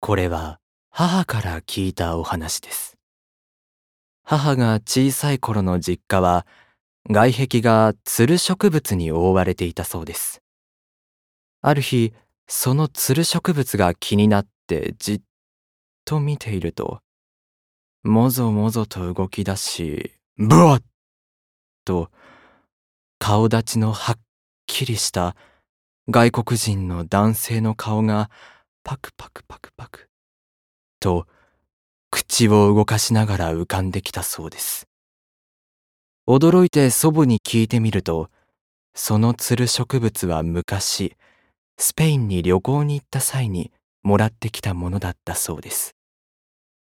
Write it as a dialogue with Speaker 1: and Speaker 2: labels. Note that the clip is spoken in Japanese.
Speaker 1: これは母から聞いたお話です。母が小さい頃の実家は外壁がつる植物に覆われていたそうです。ある日、そのつる植物が気になってじっと見ていると、もぞもぞと動き出し、ブワッと顔立ちのはっきりした外国人の男性の顔がパクパクパクパクと口を動かしながら浮かんできたそうです。驚いて祖母に聞いてみると、そのつる植物は昔、スペインに旅行に行った際にもらってきたものだったそうです。